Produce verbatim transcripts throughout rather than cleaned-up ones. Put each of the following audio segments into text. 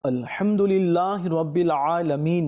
अल्हम्दुलिल्लाहि रब्बिल आलमीन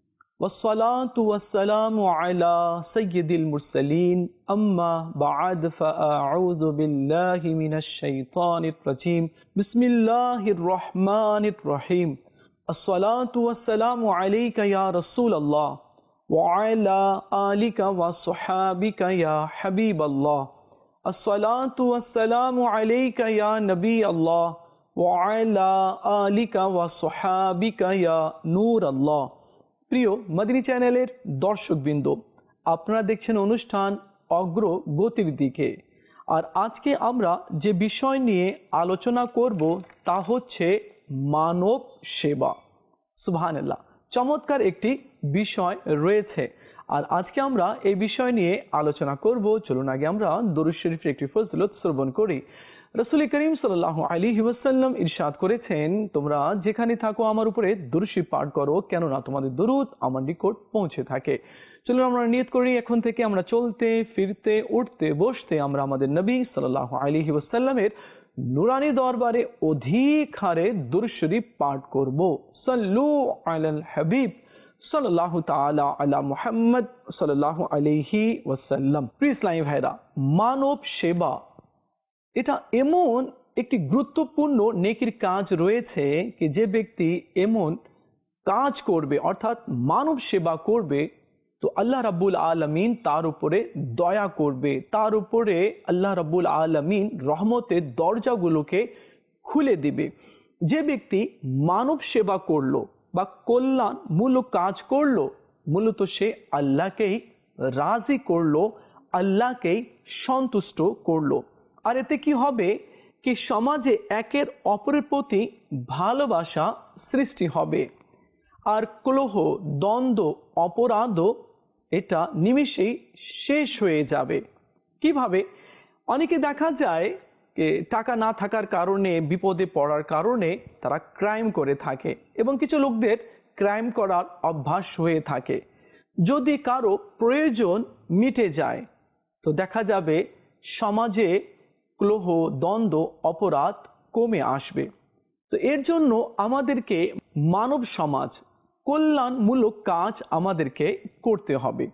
वस्सलातु वस्सलामु अला सय्यिदिल मुरसलीन अम्मा बअद फअऊज़ु बिल्लाहि मिनश शैतानिर रजीम बिस्मिल्लाहिर रहमानिर रहीम अस्सलातु वस्सलामु अलैका या रसूलल्लाह व अला आलिका व अस्हाबिका या हबीबल्लाह अस्सलातु वस्सलामु अलैका या नबी अल्लाह व अला आलिका व अस्हाबिका या नूर अल्लाह। প্রিয় মদিনী চ্যানেলের দর্শকবৃন্দ, আপনারা দেখছেন অনুষ্ঠান অগ্রগতির দিকে। আর আজকে আমরা যে বিষয় নিয়ে আলোচনা করব তা হচ্ছে মানব সেবা। সুবহানাল্লাহ, চমৎকার একটি বিষয় রয়েছে। আর আজকে আমরা এই বিষয় নিয়ে আলোচনা করব। চলুন আগে আমরা দরুদ শরীফের একটি ফজিলত শ্রবণ করি। রাসূল করিম সাল্লাল্লাহু আলাইহি ওয়াসাল্লাম ইরশাদ করেছেন, তোমরা যেখানে থাকো আমার উপরে দরুদ শরীফ পাঠ করো, কেননা তোমাদের দরুদ আমার নিকট পৌঁছে থাকে। চলুন আমরা নিয়ত করি, এখন থেকে আমরা চলতে ফিরতে উঠতে বসতে আমরা আমাদের নবী সাল্লাল্লাহু আলাইহি ওয়াসাল্লামের নুরানি দরবারে অধিক হারে দরুদ শরীফ পাঠ করব। সাল্লু আলাল হাবিব সাল্লাল্লাহু তাআলা আলা মুহাম্মদ সাল্লাল্লাহু আলাইহি ওয়াসাল্লাম। প্রিয় ইসলামী ভাইরা, মানব সেবা এটা এমন একটি গুরুত্বপূর্ণ নেকির কাজ রয়েছে কি যে ব্যক্তি এমন কাজ করবে অর্থাৎ মানব সেবা করবে তো আল্লাহ রাব্বুল আলামিন তার উপরে দয়া করবে, তার উপরে আল্লাহ রাব্বুল আলামিন রহমতের দরজাগুলোকে খুলে দিবে। যে ব্যক্তি মানব সেবা করলো বা কল্যাণমূলক কাজ করলো, মূলত সে আল্লাহকেই রাজি করলো, আল্লাহকেই সন্তুষ্ট করলো। আর এতে কি হবে কি সমাজে একের অপরের প্রতি ভালোবাসা সৃষ্টি হবে, আর কলহ দ্বন্দ্ব অপরাধ এটা নিমিষেই শেষ হয়ে যাবে। কিভাবে? অনেকে দেখা যায় যে টাকা না থাকার কারণে, বিপদে পড়ার কারণে তারা ক্রাইম করে থাকে এবং কিছু লোকদের ক্রাইম করার অভ্যাস হয়ে থাকে। যদি কারো প্রয়োজন মিটে যায় তো দেখা যাবে সমাজে কলহ দ্বন্দ্ব অপরাধ কমে আসবে। তো এর জন্য আমাদেরকে মানব সমাজ কল্যাণমূলক কাজ আমাদেরকে করতে হবে।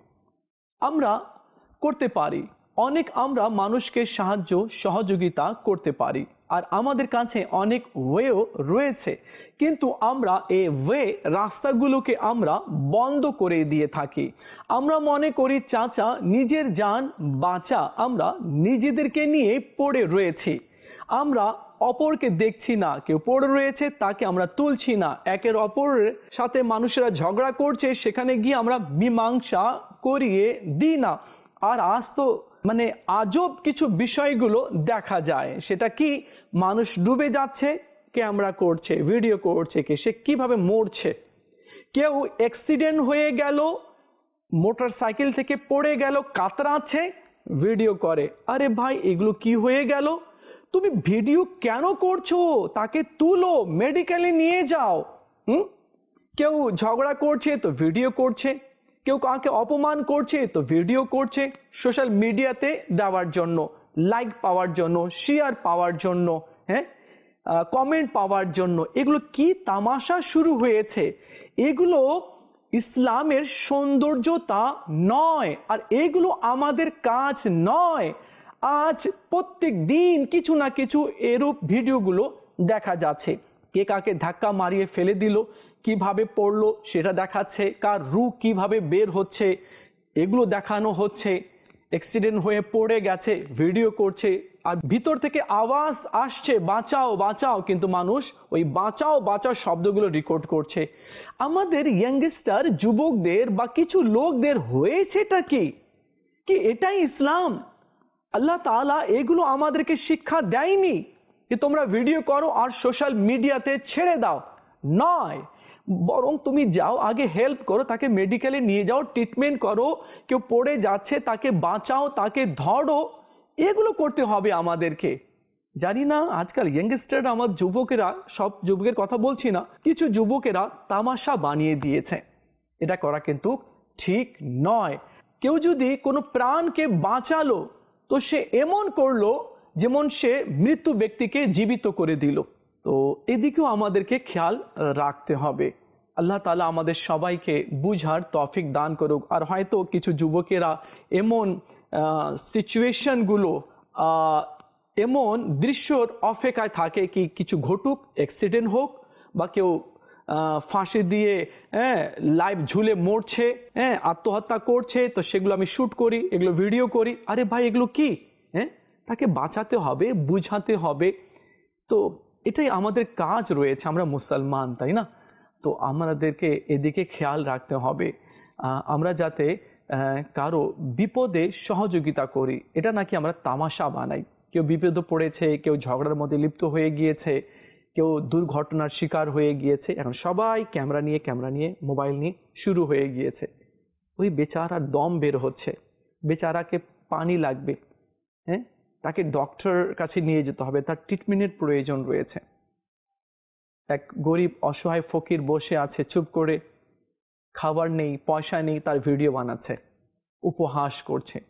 আমরা করতে পারি অনেক, আমরা মানুষকে সাহায্য সহযোগিতা করতে পারি, আর আমাদের কাছে অনেক ওয়েও রয়েছে, কিন্তু আমরা এই ওয়ে রাস্তাগুলোকে আমরা বন্ধ করে দিয়ে থাকি। আমরা মনে করি চাচা নিজের জান বাঁচা, আমরা নিজেদেরকে নিয়ে পড়ে রয়েছি, আমরা অপরকে দেখছি না, কেউ পড়ে রয়েছে তাকে আমরা তুলছি না, একের অপরের সাথে মানুষেরা ঝগড়া করছে সেখানে গিয়ে আমরা মীমাংসা করিয়ে দিই না। আর আজ তো মানে আজব কিছু বিষয়গুলো দেখা যায়, সেটা কি মানুষ ডুবে যাচ্ছে, ক্যামেরা করছে, ভিডিও করছে, কে সে কিভাবে মরছে, কেউ অ্যাক্সিডেন্ট হয়ে গেল, মোটর সাইকেল থেকে পড়ে গেল, কাতরাচ্ছে, ভিডিও করে। আরে ভাই, এগুলো কি হয়ে গেল? তুমি ভিডিও কেন করছো? তাকে তুলো, মেডিকেলে নিয়ে যাও। হুম কেউ ঝগড়া করছে তো ভিডিও করছে, কেউ কাউকে অপমান করছে তো ভিডিও করছে সোশ্যাল মিডিয়াতে দেওয়ার জন্য, লাইক পাওয়ার জন্য, শেয়ার পাওয়ার জন্য, হ্যাঁ কমেন্ট পাওয়ার জন্য। এগুলো কি তামাশা শুরু হয়েছে? এগুলো ইসলামের সৌন্দর্যতা নয়, আর এগুলো আমাদের কাজ নয়। আজ প্রত্যেক দিন কিছু না কিছু এরূপ ভিডিওগুলো দেখা যাচ্ছে। কে কাকে ধাক্কা মারিয়ে ফেলে দিল, কিভাবে পড়লো সেটা দেখাচ্ছে, কার রূহ কিভাবে বের হচ্ছে এগুলো দেখানো হচ্ছে, অ্যাক্সিডেন্ট হয়ে পড়ে গেছে ভিডিও করছে, আর ভিতর থেকে আওয়াজ আসছে বাঁচাও বাঁচাও, কিন্তু মানুষ ওই বাঁচাও বাঁচাও শব্দগুলো রেকর্ড করছে। আমাদের ইয়াংস্টার যুবকদের বা কিছু লোকদের হয়েছেটা কি কি এটাই ইসলাম? আল্লাহ তাআলা এগুলো আমাদেরকে শিক্ষা দেয়নি যে তোমরা ভিডিও করো আর সোশ্যাল মিডিয়াতে ছেড়ে দাও, নয়, বরং তুমি যাও আগে হেল্প করো, তাকে মেডিকেলে নিয়ে যাও, ট্রিটমেন্ট করো, কেউ পড়ে যাচ্ছে তাকে বাঁচাও, তাকে ধরো, এগুলো করতে হবে আমাদেরকে। জানি না আজকাল ইয়াংস্টাররা, আমার যুবকেরা, সব যুবকের কথা বলছি না, কিছু যুবকেরা তামাশা বানিয়ে দিয়েছে। এটা করা কিন্তু ঠিক নয়। কেউ যদি কোনো প্রাণকে বাঁচালো তো সে এমন করলো যেমন সে মৃত্যু ব্যক্তিকে জীবিত করে দিল। তো তো এদিকেও আমাদেরকে খেয়াল রাখতে হবে। আল্লাহ তাআলা আমাদের সবাইকে বুঝার তৌফিক দান করুক। আর হয়তো কিছু যুবকেরা এমন সিচুয়েশনগুলো, এমন দৃশ্যর অপেক্ষায় থাকে কি কিছু ঘটুক, অ্যাক্সিডেন্ট হোক বা কেউ ফাঁসি দিয়ে হ্যাঁ লাইভ ঝুলে মরছে, হ্যাঁ আত্মহত্যা করছে, তো সেগুলো আমি শ্যুট করি, এগুলো ভিডিও করি। আরে ভাই এগুলো কি? হ্যাঁ তাকে বাঁচাতে হবে, বুঝাতে হবে। তো এটাই আমাদের কাজ রয়েছে, আমরা মুসলমান, তাই না? তো আমাদেরকে এদিকে খেয়াল রাখতে হবে আমরা যাতে কারো বিপদে সহযোগিতা করি। এটা নাকি আমরা তামাশা বানাই। কেউ বিপদে পড়েছে, কেউ ঝগড়ার মধ্যে লিপ্ত হয়ে গিয়েছে, কেউ দুর্ঘটনার শিকার হয়ে গিয়েছে, এখন সবাই ক্যামেরা নিয়ে ক্যামেরা নিয়ে মোবাইল নিয়ে শুরু হয়ে গিয়েছে। ওই বেচারার দম বের হচ্ছে, বেচারাকে পানি লাগবে, হ্যাঁ তাকে ডক্টর কাছে নিয়ে যেতে হবে, তার ট্রিটমেন্টের প্রয়োজন রয়েছে। এক গরিব অসহায় ফকির বসে আছে চুপ করে, খাবার নেই, পয়সা নেই, তার ভিডিও বানাচ্ছে, উপহাস করছে।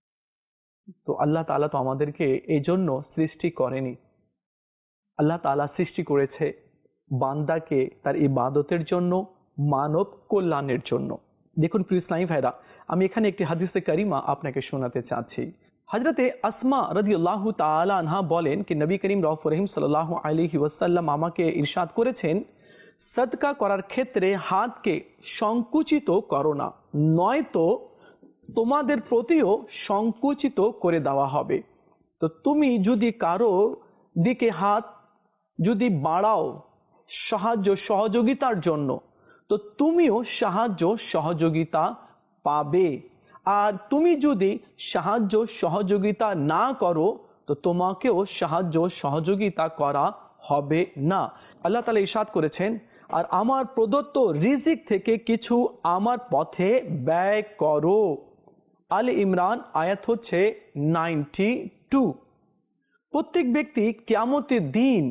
তো আল্লাহ তাআলা তো আমাদেরকে এই জন্য সৃষ্টি করেনি। আল্লাহ তাআলা সৃষ্টি করেছে বান্দাকে তার ইবাদতের জন্য, মানব কল্যাণের জন্য। দেখুন প্রিয় ইসলামী ভাইরা, আমি এখানে একটি হাদিসে কারিমা আপনাকে শোনাতে চাচ্ছি। হযরতে আসমা রাদিয়াল্লাহু তাআলা আনহা বলেন কি নবী করিম রাউফুর রহিম সাল্লাল্লাহু আলাইহি ওয়াসাল্লাম আমাকে ইরশাদ করেছেন, সদকা করার ক্ষেত্রে হাতকে সংকুচিত করো না, নয়তো তোমাদের প্রতিও সংকুচিত করে দেওয়া হবে। তো তুমি যদি কারো দিকে হাত যদি বাড়াও সাহায্য সহযোগিতার জন্য, তো তুমিও সাহায্য সহযোগিতা পাবে। আর তুমি যদি সাহায্য সহযোগিতা না করো, তো তোমাকেও সাহায্য সহযোগিতা করা হবে না। আল্লাহ তাআলা ইরশাদ করেছেন, আর আমার প্রদত্ত রিজিক থেকে কিছু আমার পথে ব্যয় করো। আলে ইমরান আয়াত হচ্ছে নাইনটি টু। প্রত্যেক ব্যক্তি কিয়ামতের দিন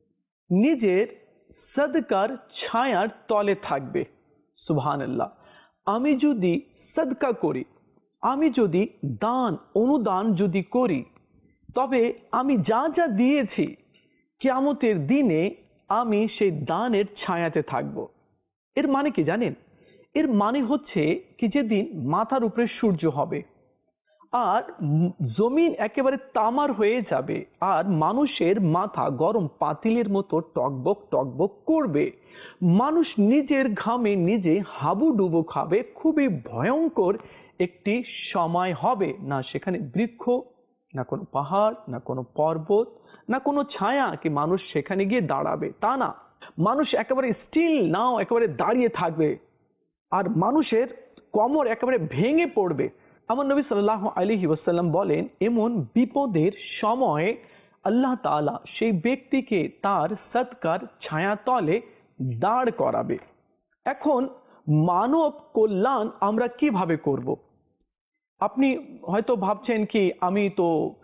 নিজের সদকার ছায়ার তলে থাকবে। সুবহানাল্লাহ। আমি যদি সদকা করি, আমি যদি দান অনুদান যদি করি, তবে আমি যা যা দিয়েছি কিয়ামতের দিনে আমি সেই দানের ছায়াতে থাকব। এর মানে কি জানেন? এর মানে হচ্ছে কি যেদিন মাথার উপরে সূর্য হবে আর জমিন একেবারে তামার হয়ে যাবে আর মানুষের মাথা গরম পাতিলের মতো টকবক টকবক করবে, মানুষ নিজের ঘামে নিজে হাবুডুবু খাবে, খুবই ভয়ঙ্কর একটি সময় হবে। না সেখানে বৃক্ষ, না কোনো পাহাড়, না কোনো পর্বত, না কোনো ছায়া কি মানুষ সেখানে গিয়ে দাঁড়াবে, তা না। মানুষ একেবারে স্টিল নাও একেবারে দাঁড়িয়ে থাকবে আর মানুষের কোমর একেবারে ভেঙে পড়বে। আমার নবী সাল্লাল্লাহু আলাইহি ওয়াসাল্লাম বলেন, এমন বিপদের সময় আল্লাহ তাআলা সেই ব্যক্তিকে তার সদকার ছায়াতলে দাঁড় করাবে। এখন মানব কল্যাণ আমরা কিভাবে করব? আপনি হয়তো ভাবছেন কি আমি তো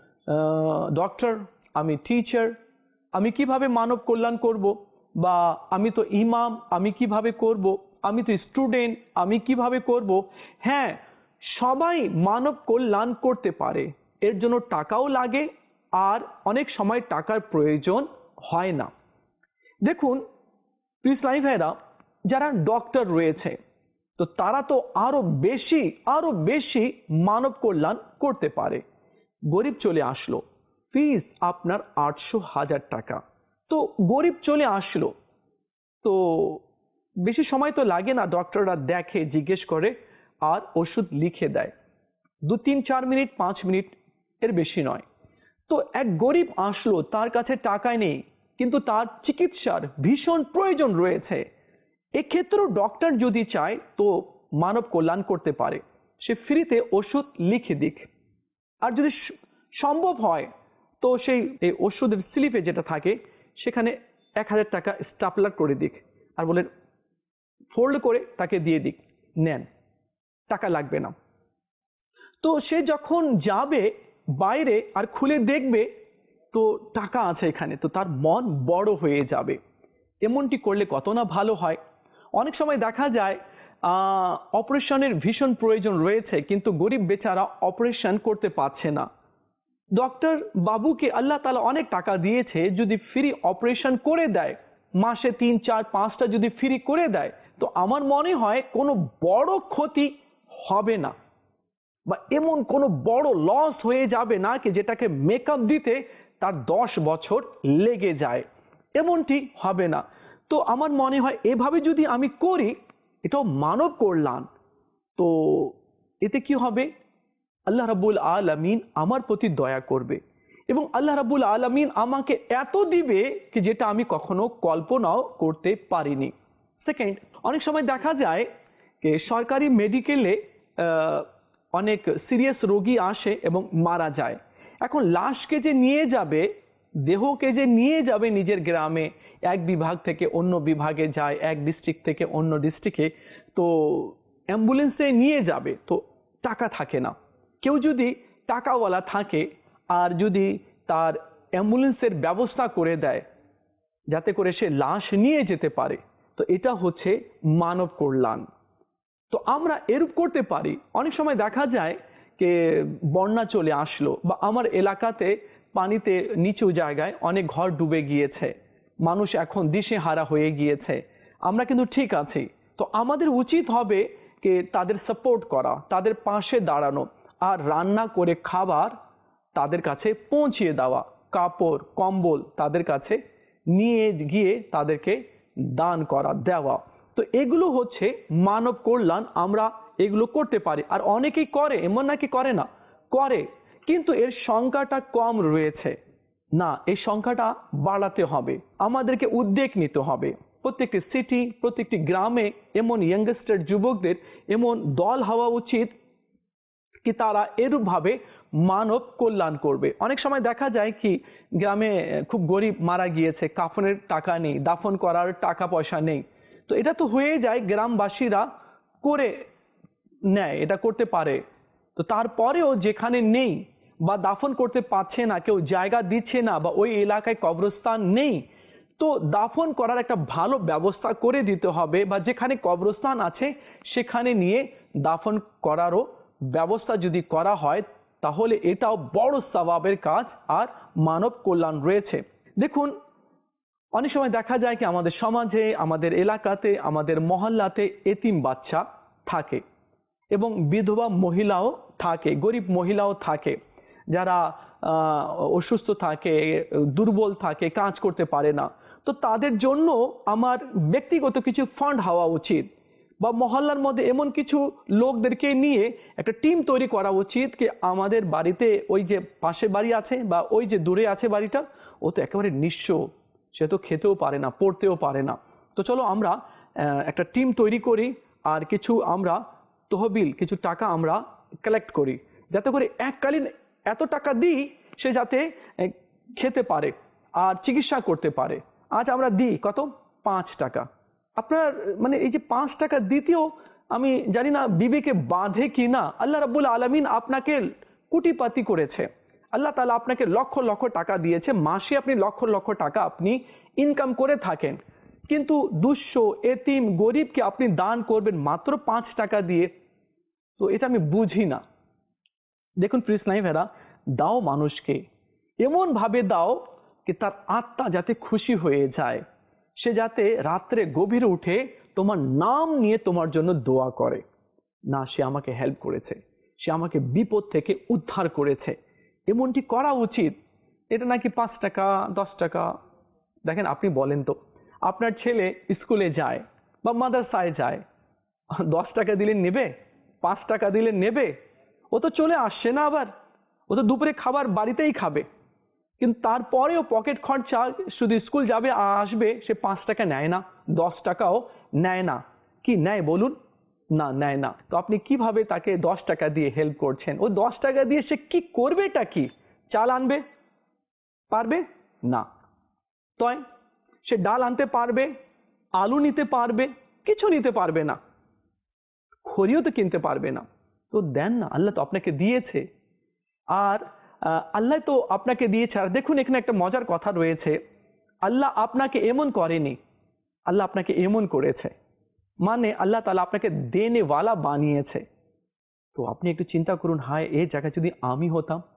ডক্টর, আমি টিচার, আমি কিভাবে মানব কল্যাণ করব? বা আমি তো ইমাম, আমি কিভাবে করব? আমি তো স্টুডেন্ট, আমি কিভাবে করব? হ্যাঁ, সবাই মানব কল্যাণ করতে পারে, এর জন্য টাকাও লাগে আর অনেক সময় টাকার প্রয়োজন হয় না। দেখুন ইসলামী ভাইরা, যারা ডক্টর রয়েছে তো তারা তো আরো বেশি আরো বেশি মানব কল্যাণ করতে পারে। গরিব চলে আসলো, ফিস আপনার আটশো হাজার টাকা, তো গরিব চলে আসলো, তো বেশি সময় তো লাগে না, ডক্টররা দেখে জিজ্ঞেস করে আর ওষুধ লিখে দেয়, দু তিন চার মিনিট পাঁচ মিনিট, এর বেশি নয়। তো এক গরিব আসলো, তার কাছে টাকা নেই কিন্তু তার চিকিৎসার ভীষণ প্রয়োজন রয়েছে, এক্ষেত্রেও ডক্টর যদি চায় তো মানব কল্যাণ করতে পারে, সে ফ্রিতে ওষুধ লিখে দিক। আর যদি সম্ভব হয় তো সেই ওষুধের স্লিপে যেটা থাকে সেখানে এক হাজার টাকা স্টাপলার করে দিক আর বলে ফোল্ড করে তাকে দিয়ে দিক, নেন, টাকা লাগবে না। তো সে যখন যাবে বাইরে আর খুলে দেখবে তো টাকা আছে এখানে, তো তার মন বড় হয়ে যাবে। এমনটি করলে কত না ভালো হয়। অনেক সময় দেখা যায় আহ অপারেশনের ভীষণ প্রয়োজন রয়েছে কিন্তু গরিব বেচারা অপারেশন করতে পারছে না, ডক্টর বাবুকে আল্লাহ তাআলা অনেক টাকা দিয়েছে, যদি ফ্রি অপারেশন করে দেয়, মাসে তিন চার পাঁচটা যদি ফ্রি করে দেয়, তো আমার মনে হয় কোনো বড় ক্ষতি হবে না, বা এমন কোনো বড় লস হয়ে যাবে না কি যেটাকে মেকআপ দিতে তার দশ বছর লেগে যায়, এমনটি হবে না। তো আমার মনে হয় এভাবে যদি আমি করি, এটাও মানব কল্যাণ। তো এতে কি হবে, আল্লাহ রাব্বুল আলামিন আমার প্রতি দয়া করবে, এবং আল্লাহ রাব্বুল আলামিন আমাকে এত দিবে কি যেটা আমি কখনো কল্পনাও করতে পারিনি। সেকেন্ড, অনেক সময় দেখা যায় যে সরকারি মেডিকেলে অনেক সিরিয়াস রোগী আসে এবং মারা যায়। এখন লাশকে যে নিয়ে যাবে, দেহকে যে নিয়ে যাবে নিজের গ্রামে, এক বিভাগ থেকে অন্য বিভাগে যায়, এক ডিস্ট্রিক্ট থেকে অন্য ডিস্ট্রিক্টে, তো অ্যাম্বুলেন্সে নিয়ে যাবে, তো টাকা থাকে না। কেউ যদি টাকাওয়ালা থাকে আর যদি তার অ্যাম্বুলেন্সের ব্যবস্থা করে দেয় যাতে করে সে লাশ নিয়ে যেতে পারে, তো এটা হচ্ছে মানব কল্যাণ। তো আমরা এরূপ করতে পারি। অনেক সময় দেখা যায় যে বন্যা চলে আসলো, বা আমার এলাকাতে পানিতে নিচু জায়গায় অনেক ঘর ডুবে গিয়েছে, মানুষ এখন দিশেহারা হয়ে গিয়েছে, আমরা কিন্তু ঠিক আছি। তো আমাদের উচিত হবে যে তাদের সাপোর্ট করা, তাদের পাশে দাঁড়ানো, আর রান্না করে খাবার তাদের কাছে পৌঁছিয়ে দেওয়া, কাপড় কম্বল তাদের কাছে নিয়ে গিয়ে তাদেরকে দান করা, দেওয়া। তো এগুলো হচ্ছে মানব কল্যাণ, আমরা এগুলো করতে পারি। আর অনেকেই করে, এমন নাকি করে না, করে, কিন্তু এর সংখ্যাটা কম রয়েছে। না, এই সংখ্যাটা বাড়াতে হবে, আমাদেরকে উদ্যোগ নিতে হবে। প্রত্যেকটি সিটি, প্রত্যেকটি গ্রামে এমন ইয়াংস্টার যুবকদের এমন দল হওয়া উচিত কি তারা এরূপ ভাবে মানব কল্যাণ করবে। অনেক সময় দেখা যায় কি গ্রামে খুব গরিব মারা গিয়েছে, কাফনের টাকা নেই, দাফন করার টাকা পয়সা নেই, তো এটা তো হয়ে যায়, গ্রামবাসীরা করে নেয়, এটা করতে পারে। তো তারপরেও যেখানে নেই বা দাফন করতে পারছে না, কেউ জায়গা দিচ্ছে না, বা ওই এলাকায় কবরস্থান নেই, তো দাফন করার একটা ভালো ব্যবস্থা করে দিতে হবে, বা যেখানে কবরস্থান আছে সেখানে নিয়ে দাফন করারও ব্যবস্থা যদি করা হয়, তাহলে এটাও বড় সওয়াবের কাজ আর মানব কল্যাণ রয়েছে। দেখুন, অনেক সময় দেখা যায় কি আমাদের সমাজে, আমাদের এলাকাতে, আমাদের মহল্লাতে এতিম বাচ্চা থাকে, এবং বিধবা মহিলাও থাকে, গরিব মহিলাও থাকে, যারা অসুস্থ থাকে, দুর্বল থাকে, কাজ করতে পারে না। তো তাদের জন্য আমার ব্যক্তিগত কিছু ফান্ড হওয়া উচিত, বা মহল্লার মধ্যে এমন কিছু লোকদেরকে নিয়ে একটা টিম তৈরি করা উচিত কি আমাদের বাড়িতে ওই যে পাশে বাড়ি আছে বা ওই যে দূরে আছে বাড়িটা, ও তো একেবারে নিঃস্ব, সে তো খেতেও পারে না, পড়তেও পারে না। তো চলো আমরা একটা টিম তৈরি করি, আর কিছু আমরা তহবিল, কিছু টাকা আমরা কালেক্ট করি, যাতে করে এককালীন এত টাকা দিই সে যাতে খেতে পারে আর চিকিৎসা করতে পারে। আজ আমরা দিই কত, পাঁচ টাকা। আপনার মানে এই যে পাঁচ টাকা দিতেও আমি জানি না বিবেকে বাঁধে কি না। আল্লাহ রাব্বুল আলামিন আপনাকে কোটিপতি করেছে, আল্লাহ তাআলা আপনাকে লক্ষ লক্ষ টাকা দিয়েছে, মাসে আপনি লক্ষ লক্ষ টাকা আপনি ইনকাম করে থাকেন, কিন্তু দুঃস্ব এতিম গরিবকে আপনি দান করবেন মাত্র পাঁচ টাকা দিয়ে। তো এটা আমি বুঝি না। দেখুন প্রিয় ইসলামী ভাইরা, দাও মানুষকে, এমন ভাবে দাও কি তার আত্মা যাতে খুশি হয়ে যায়, সে যাতে রাত্রে গভীরে উঠে তোমার নাম নিয়ে তোমার জন্য দোয়া করে, না সে আমাকে হেল্প করেছে, সে আমাকে বিপদ থেকে উদ্ধার করেছে, এমনটি করা উচিত। এটা নাকি পাঁচ টাকা দশ টাকা। দেখেন, আপনি বলেন তো, আপনার ছেলে স্কুলে যায় বা মাদ্রাসায় যায়, দশ টাকা দিলে নেবে? পাঁচ টাকা দিলে নেবে? ও তো চলে আসছে না, আবার ও তো দুপুরে খাবার বাড়িতেই খাবে, কিন্তু তারপরেও পকেট খরচা, শুধু স্কুল যাবে আসবে, সে পাঁচ টাকা নেয় না, দশ টাকাও নেয় না। কি নেয় বলুন? না, নেয় না। তো আপনি কিভাবে তাকে দশ টাকা দিয়ে হেল্প করছেন? ও দশ টাকা দিয়ে সে কি করবেটা কি? চাল আনবে পারবে না, তাই সে ডাল আনতে পারবে, আলু নিতে পারবে, কিছু নিতে পারবে না, খড়িও তো কিনতে পারবে না। তো দেন না, আল্লাহ তো আপনাকে দিয়েছে, আর আল্লাহ তো আপনাকে দিয়েছে। আর দেখুন, এখানে একটা মজার কথা রয়েছে, আল্লাহ আপনাকে এমন করেনি, আল্লাহ আপনাকে এমন করেছে, মানে আল্লাহ তাআলা আপনাকে দেনেওয়ালা বানিয়েছে। তো আপনি একটু চিন্তা করুন, হায় এই জায়গায় যদি আমি হতাম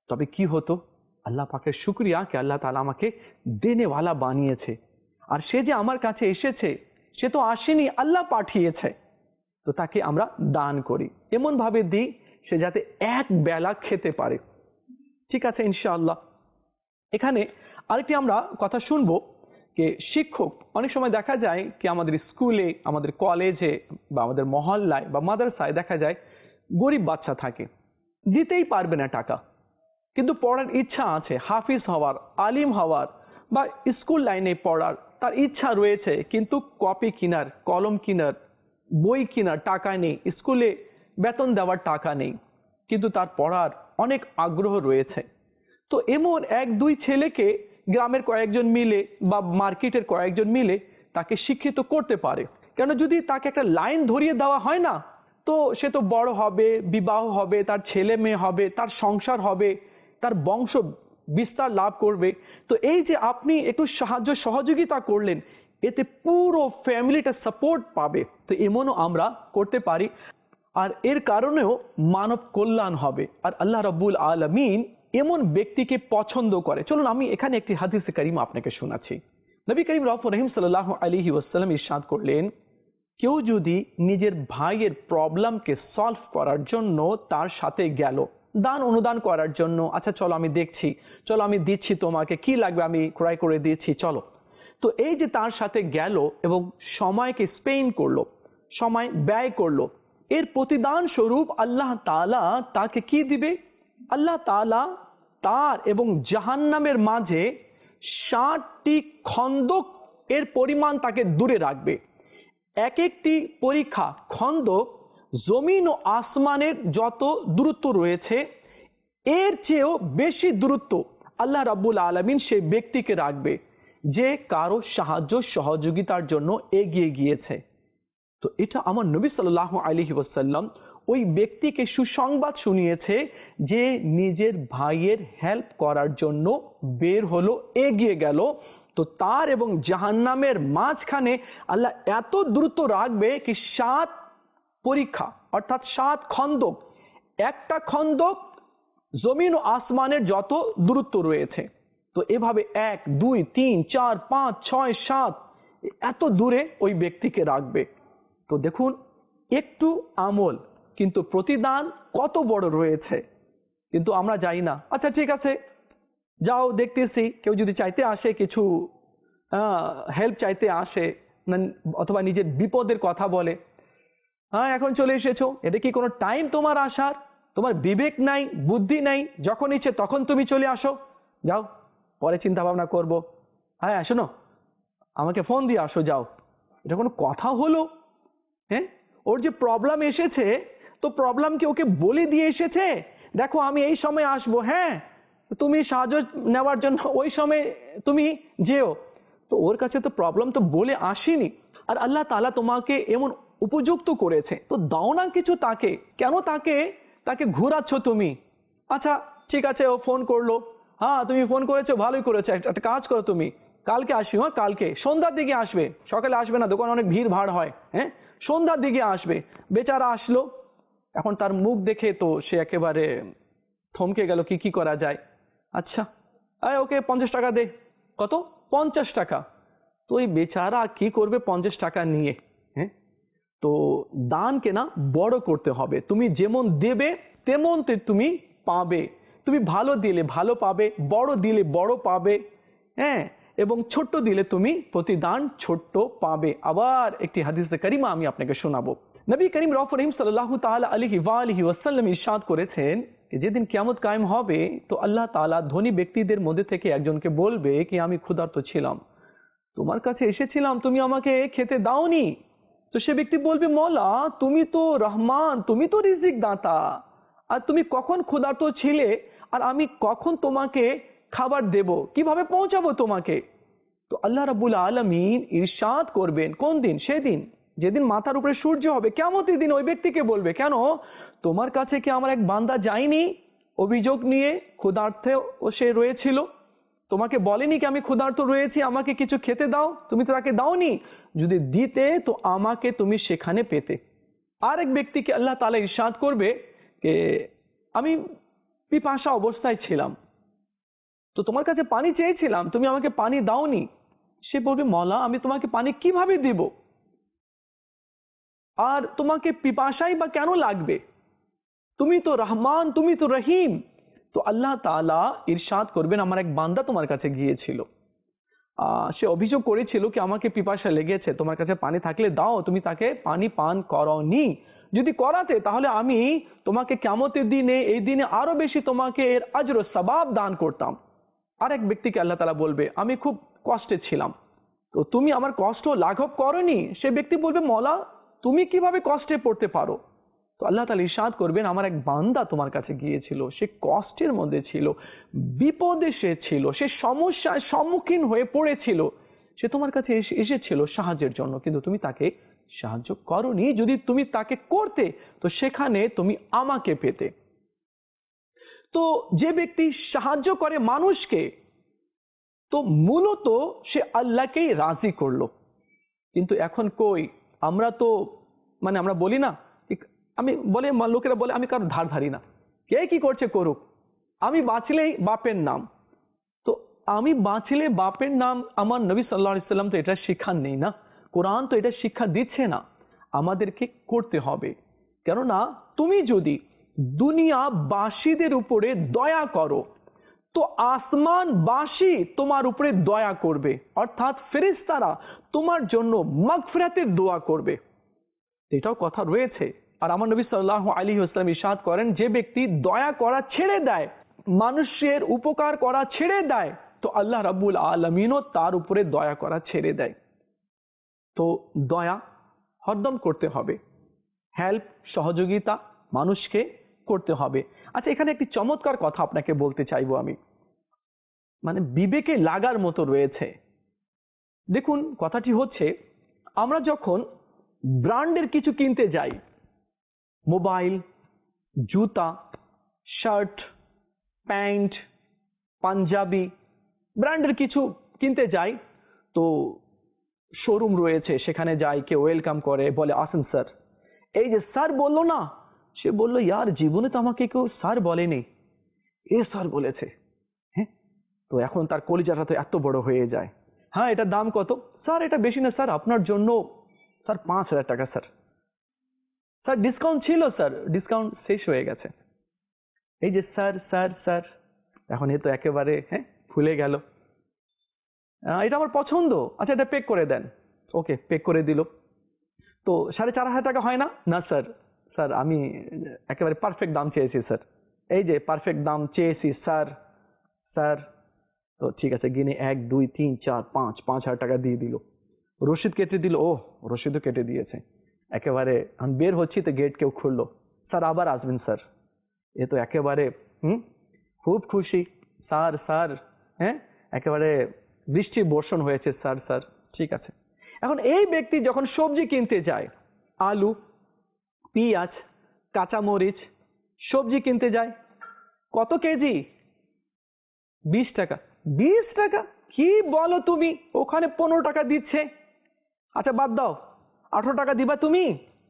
তবে কি হতো, আল্লাহ পাকের শুকরিয়া কে আল্লাহ তাআলা আমাকে দেনেওয়ালা বানিয়েছে, আর সে যে আমার কাছে এসেছে সে তো আসেনি, আল্লাহ পাঠিয়েছে, তো তাকে আমরা দান করি, এমন ভাবে দিই সে যাতে এক বেলা খেতে পারে। ঠিক আছে ইনশাআল্লাহ। এখানে আরেকটি আমরা কথা শুনবো যে শিক্ষক, অনেক সময় দেখা যায় কি আমাদের স্কুলে, আমাদের কলেজে বা আমাদের মহল্লায় বা মাদ্রাসায় দেখা যায় গরিব বাচ্চা থাকে, দিতেই পারবে না টাকা, কিন্তু পড়ার ইচ্ছা আছে, হাফিজ হওয়ার, আলিম হওয়ার বা স্কুল লাইনে পড়ার তার ইচ্ছা রয়েছে, কিন্তু কপি কিনার, কলম কিনার, বই কিনার টাকা নেই, স্কুলে বেতন দেওয়ার টাকা নেই, কিন্তু তার পড়ার অনেক আগ্রহ রয়েছে। তো এমন এক দুই ছেলেকে গ্রামের কয়েকজন মিলে বা মার্কেটের কয়েকজন মিলে তাকে শিক্ষিত করতে পারে। কেন, যদি তাকে একটা লাইন ধরিয়ে দেওয়া হয় না, তো সে তো বড় হবে, বিবাহ হবে, তার ছেলে মেয়ে হবে, তার সংসার হবে, তার বংশ বিস্তার লাভ করবে। তো এই যে আপনি একটু সাহায্য সহযোগিতা করলেন, এতে পুরো ফ্যামিলিটা সাপোর্ট পাবে। তো এমনও আমরা করতে পারি, আর এর কারণেও মানব কল্যাণ হবে। আর আল্লাহ রাব্বুল আলামিন এমন ব্যক্তিকে পছন্দ করে। চলুন আমি এখানে একটি হাদিসে কারিম আপনাকে শোনাচ্ছি। নবী করিম রাউফুর রহিম সাল্লাল্লাহু আলাইহি ওয়াসাল্লাম ইরশাদ করলেন, কেউ যদি নিজের ভাইয়ের প্রবলেমকে সলভ করার জন্য তার সাথে গেল, দান অনুদান করার জন্য, আচ্ছা চলো আমি দেখছি, চলো আমি দিচ্ছি, তোমাকে কি লাগবে আমি ক্রয় করে দিচ্ছি, চলো। তো এই যে তার সাথে গেল এবং সময়কে স্পেন্ড করলো, সময় ব্যয় করলো, এর প্রতিদান স্বরূপ আল্লাহ তাআলা তাকে কি দিবে? আল্লাহ তাআলা তার এবং জাহান্নামের মাঝে ষাটটি খন্দক এর পরিমাণ তাকে দূরে রাখবে। এক একটি পরীক্ষা খন্দক জমিন ও আসমানের যত দূরত্ব রয়েছে এর চেয়েও বেশি দূরত্ব আল্লাহ রাব্বুল আলামিন সেই ব্যক্তিকে রাখবে যে কারো সাহায্য সহযোগিতার জন্য এগিয়ে গিয়েছে। তো এটা আমার নবী সাল্লাল্লাহু আলাইহি ওয়াসাল্লাম ওই ব্যক্তিকে সুসংবাদ শুনিয়েছে যে নিজের ভাইয়ের হেল্প করার জন্য বের হলো, এগিয়ে গেল, তো তার এবং জাহান্নামের মাঝখানে আল্লাহ এত দ্রুত রাখবে কি সাত পরীক্ষা অর্থাৎ সাত খন্দক, একটা খন্দক জমিন ও আসমানের যত দূরত্ব রয়েছে। তো এভাবে এক দুই তিন চার পাঁচ ছয় সাত এত দূরে ওই ব্যক্তিকে রাখবে। তো দেখুন একটু আমল কিন্তু প্রতিদান কত বড় রয়েছে, কিন্তু আমরা যাই না। আচ্ছা ঠিক আছে যাও দেখতেছি, কেউ যদি চাইতে আসে কিছু হেল্প চাইতে আসে অথবা নিজের বিপদের কথা বলে, হ্যাঁ এখন চলে এসেছো, এটা কি কোনো টাইম তোমার আসার? তোমার বিবেক নাই, বুদ্ধি নাই, যখন ইচ্ছে তখন তুমি চলে আসো, যাও পরে চিন্তা ভাবনা করবো, হ্যাঁ শোনো আমাকে ফোন দিয়ে আসো, যাও। এটা কোনো কথা হলো? হ্যাঁ, ওর যে প্রবলেম এসেছে, তো প্রবলেম কি ওকে বলে দিয়ে এসেছে দেখো আমি এই সময় আসবো, হ্যাঁ তুমি সাহায্য নেওয়ার জন্য ওই সময় তুমি যেও? তো ওর কাছে তো প্রবলেম তো বলে আসেনি। আর আল্লাহ তাআলা তোমাকে এমন উপযুক্ত করেছে, তো দাও না কিছু তাকে, কেন তাকে তাকে ঘুরাচ্ছ তুমি? আচ্ছা ঠিক আছে ও ফোন করলো, হ্যাঁ তুমি ফোন করেছো, ভালোই করেছো, একটা কাজ করো তুমি কালকে আসবে, হ্যাঁ কালকে সন্ধ্যার দিকে আসবে, সকালে আসবে না, দোকানে অনেক ভিড় ভাড় হয়, হ্যাঁ সন্ধ্যার দিকে আসবে। বেচারা আসলো, এখন তার মুখ দেখে তো সে একেবারে থমকে গেল, কি কি করা যায়। আচ্ছা আয় ওকে পঞ্চাশ টাকা দে। কত? পঞ্চাশ টাকা। তো ওই বেচারা কি করবে পঞ্চাশ টাকা নিয়ে? হ্যাঁ, তো দানকে না বড় করতে হবে, তুমি যেমন দেবে তেমন তুমি পাবে, তুমি ভালো দিলে ভালো পাবে, বড় দিলে বড় পাবে, হ্যাঁ এবং ছোট্ট দিলে তুমি প্রতিদান ছোট্ট পাবে। আবার একটি হাদিসে কারিমা আমি আপনাকে শোনাবো। নবী করিম রাউফুর রহিম সাল্লাল্লাহু তাআলা আলাইহি ওয়া আলিহি ওয়াসাল্লাম ইরশাদ করেছেন, যেদিন কিয়ামত কায়েম হবে তো আল্লাহ তাআলা ধনী ব্যক্তিদের মধ্যে থেকে একজনকে বলবে কি আমি ক্ষুধার্ত ছিলাম, তোমার কাছে এসেছিলাম, তুমি আমাকে খেতে দাওনি। তো সে ব্যক্তি বলবে মওলা তুমি তো রহমান, তুমি তো রিজিক দাতা, আর তুমি কখন ক্ষুধার্ত ছিলে আর আমি কখন তোমাকে খাবার দেব, কিভাবে পৌঁছাবো তোমাকে? তো আল্লাহ রাব্বুল আলামিন ইরশাদ করবেন কোন দিন? সেদিন যেদিন মাথার উপরে সূর্য হবে, কিয়ামতের দিন ওই ব্যক্তিকে বলবে কেন তোমার কাছে কি আমার এক বান্দা যায়নি অভিযোগ নিয়ে ক্ষুধার্তে ও সে রয়েছিল, তোমাকে বলেনি কি আমি ক্ষুধার্ত রয়েছি, আমাকে কিছু খেতে দাও, তুমি তো তাকে দাওনি, যদি দিতে তো আমাকে তুমি সেখানে পেতে। আরেক ব্যক্তিকে আল্লাহ তাআলা ইরশাদ করবে যে আমি পিপাসা অবস্থায় ছিলাম, তো তোমার কাছে পানি চেয়েছিলাম, তুমি আমাকে পানি দাওনি। সে বলবে মওলা আমি তোমাকে পানি কিভাবে দিব, আর তোমাকে পিপাসাই বা কেন লাগবে, তুমি তো রহমান, তুমি তো রহিম। তো আল্লাহ তাআলা ইরশাদ করবেন আমার এক বান্দা তোমার কাছে গিয়েছিল, আহ সে অভিযোগ করেছিল কি আমাকে পিপাসা লেগেছে, তোমার কাছে পানি থাকলে দাও, তুমি তাকে পানি পান করনি। যদি করাতে তাহলে আমি তোমাকে কিয়ামতের দিনে, এই দিনে আরো বেশি তোমাকে এর আজর ও সওয়াব দান করতাম। আর এক ব্যক্তিকে আল্লাহ তাআলা বলবে আমি খুব কষ্টে ছিলাম, তো তুমি আমার কষ্ট লাঘব করনি। সে ব্যক্তি বলবে মওলা তুমি কিভাবে কষ্টে পড়তে পারো? তো আল্লাহ তাআলা ইরশাদ করবেন আমার এক বান্দা তোমার কাছে গিয়েছিল, সে কষ্টের মধ্যে ছিল, বিপদে সে ছিল, সে সমস্যার সম্মুখীন হয়ে পড়েছিল, সে তোমার কাছে এসেছিল সাহায্যের জন্য, কিন্তু তুমি তাকে সাহায্য করনি। যদি তুমি তাকে করতে তো সেখানে তুমি আমাকে পেতে। তো যে ব্যক্তি সাহায্য করে মানুষকে, তো মূলত সে আল্লাহকেই রাজি করলো। কিন্তু এখন কই, আমরা তো মানে আমরা বলি না, আমি বলে লোকেরা বলে আমি কারো ধার ধারি না, কে কি করছে করুক, আমি বাঁচলেই বাপের নাম। তো আমি বাঁচলে বাপের নাম, আমার নবী সাল্লাল্লাহু আলাইহি সাল্লাম তো এটা শিক্ষা নেই না, কোরআন তো এটা শিক্ষা দিচ্ছে না, আমাদেরকে করতে হবে। কেননা তুমি যদি দুনিয়াবাসীদের উপরে দয়া করো তো আসমানবাসী তোমার উপরে দয়া করবে, অর্থাৎ ফেরেশতারা তোমার জন্য মাগফিরাতের দোয়া করবে, এটাও কথা রয়েছে। আর আমার নবী সাল্লাল্লাহু আলাইহি ওয়াসাল্লাম ইরশাদ করেন যে ব্যক্তি দয়া করা ছেড়ে দেয়, মানুষের উপকার করা ছেড়ে দেয়, তো আল্লাহ রাব্বুল আলামিনও তার উপরে দয়া করা ছেড়ে দেয়। তো দয়া হরদম করতে হবে, হেল্প সহযোগিতা মানুষকে করতে হবে। আচ্ছা এখানে একটি চমৎকার কথা আপনাকে বলতে চাইবো আমি, মানে বিবেকে লাগার মতো রয়েছে। দেখুন কথাটি হচ্ছে, আমরা যখন ব্র্যান্ডের কিছু কিনতে যাই, মোবাইল, জুতা, শার্ট, প্যান্ট, পাঞ্জাবি, ব্র্যান্ডের কিছু কিনতে যাই, তো শোরুম রয়েছে, সেখানে যাই, কেউ ওয়েলকাম করে, বলে আসেন স্যার। এই যে স্যার বললো না, সে বললো ইয়ার জীবনে তো আমাকে কেউ স্যার বলেনি, এ স্যার বলেছে। হ্যাঁ, তো এখন তার কলিজাটা তো এত বড় হয়ে যায়। হ্যাঁ এটার দাম কত? স্যার এটা বেশি না স্যার, আপনার জন্য স্যার পাঁচ হাজার টাকা স্যার। স্যার ডিসকাউন্ট ছিল স্যার, ডিসকাউন্ট শেষ হয়ে গেছে। এই যে স্যার স্যার স্যার, এখন এ তো একেবারে হ্যাঁ ভুলে গেল। এটা আমার পছন্দ, আচ্ছা এটা পেক করে দেন। ওকে পেক করে দিল। তো সাড়ে চার হাজার টাকা হয় না? না স্যার, স্যার আমি একেবারে পারফেক্ট দাম চেয়েছি স্যার। এই যে পারফেক্ট দাম চেয়েছি স্যার, স্যার। তো ঠিক আছে, গিনে এক দুই তিন চার পাঁচ, পাঁচ হাজার টাকা দিয়ে দিল। রসিদ কেটে দিল, ও রসিদও কেটে দিয়েছে। একেবারে আমি বের হচ্ছি তো গেট কেউ খুললো, স্যার আবার আসবেন স্যার। এ তো একেবারে হুম খুব খুশি, স্যার স্যার, হ্যাঁ একেবারে বৃষ্টি বর্ষণ হয়েছে স্যার স্যার, ঠিক আছে। এখন এই ব্যক্তি যখন সবজি কিনতে যায়, আলু, পেঁয়াজ, কাঁচামরিচ, সবজি কিনতে যায়, কত কেজি? বিশ টাকা। বিশ টাকা? কি বলো তুমি, ওখানে পনেরো টাকা দিচ্ছে। আচ্ছা বাদ দাও, আঠারো টাকা দিবা তুমি?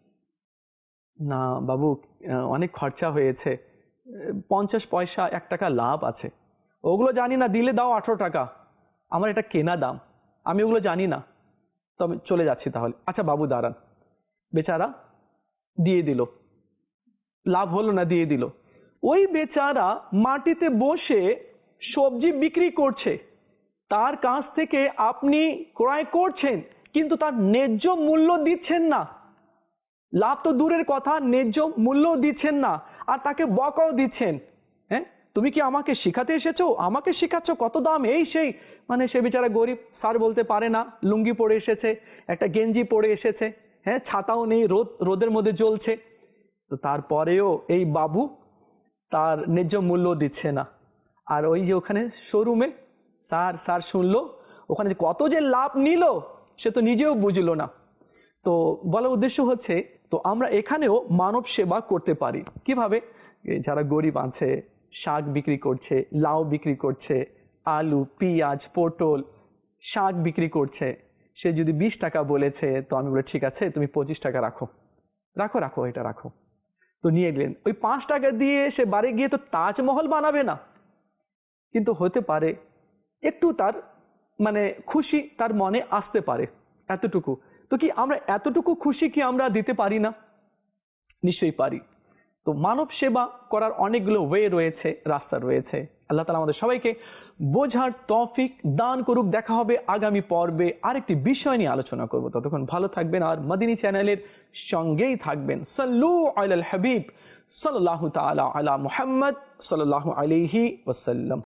না বাবু, অনেক খরচা হয়েছে, পঞ্চাশ পয়সা এক টাকা লাভ আছে, ওগুলো জানি না, দিলে দাও আঠারো টাকা, আমার এটা কেনা দাম, আমি ওগুলো জানি না, তো আমি চলে যাচ্ছি তাহলে। আচ্ছা বাবু দাঁড়ান, বেচারা দিয়ে দিল, লাভ হলো না, দিয়ে দিল। ওই বেচারা মাটিতে বসে সবজি বিক্রি করছে, তার কাছ থেকে আপনি ক্রয় করছেন, কিন্তু তার ন্যায্য মূল্য দিচ্ছেন না, লাভ তো দূরের কথা, ন্যায্য মূল্য দিচ্ছেন না, আর তাকে বকাও দিচ্ছেন। হ্যাঁ তুমি কি আমাকে শিখাতে এসেছো, আমাকে শিখাচ্ছ কত দাম, এই সেই। মানে সে বেচারা গরিব, স্যার বলতে পারে না, লুঙ্গি পরে এসেছে, একটা গেঞ্জি পরে এসেছে, হ্যাঁ ছাতাও নেই, রোদ রোদের মধ্যে জ্বলছে, তো তারপরেও এই বাবু তার ন্যায্য মূল্য দিচ্ছে না। আর ওই যে ওখানে শোরুমে স্যার স্যার শুনলো, ওখানে কত যে লাভ নিল সে তো নিজেও বুঝলো না। তো বলার উদ্দেশ্য হচ্ছে, তো আমরা এখানেও মানব সেবা করতে পারি। কিভাবে? যারা গরিব আছে, শাক বিক্রি করছে, লাউ বিক্রি করছে, আলু, পেঁয়াজ, পটল, শাক বিক্রি করছে, সে যদি বিশ টাকা বলেছে, তো আমি বলি ঠিক আছে তুমি পঁচিশ টাকা রাখো, রাখো রাখো এটা রাখো। তো নিয়ে গেলেন। ওই পাঁচ টাকা দিয়ে সে বাড়ি গিয়ে তো তাজমহল বানাবে না, কিন্তু হতে পারে একটু তার মানে খুশি তার মনে আসতে পারে, এতটুকু। তো কি আমরা এতটুকু খুশি কি আমরা দিতে পারি না? নিশ্চয়ই পারি। তো মানব সেবা করার অনেকগুলো ওয়ে রয়েছে, রাস্তা রয়েছে। আল্লাহ তাআলা আমাদের সবাইকে বোঝার তৌফিক দান করুক। দেখা হবে আগামী পর্বে আরেকটি বিষয় নিয়ে আলোচনা করব। ততক্ষণ ভালো থাকবেন আর মদিনী চ্যানেলের সঙ্গেই থাকবেন। সাল্লু আলাল হাবিব সাল্লাল্লাহু তাআলা আলা মুহাম্মদ সাল্লাল্লাহু আলাইহি ওয়াসাল্লাম।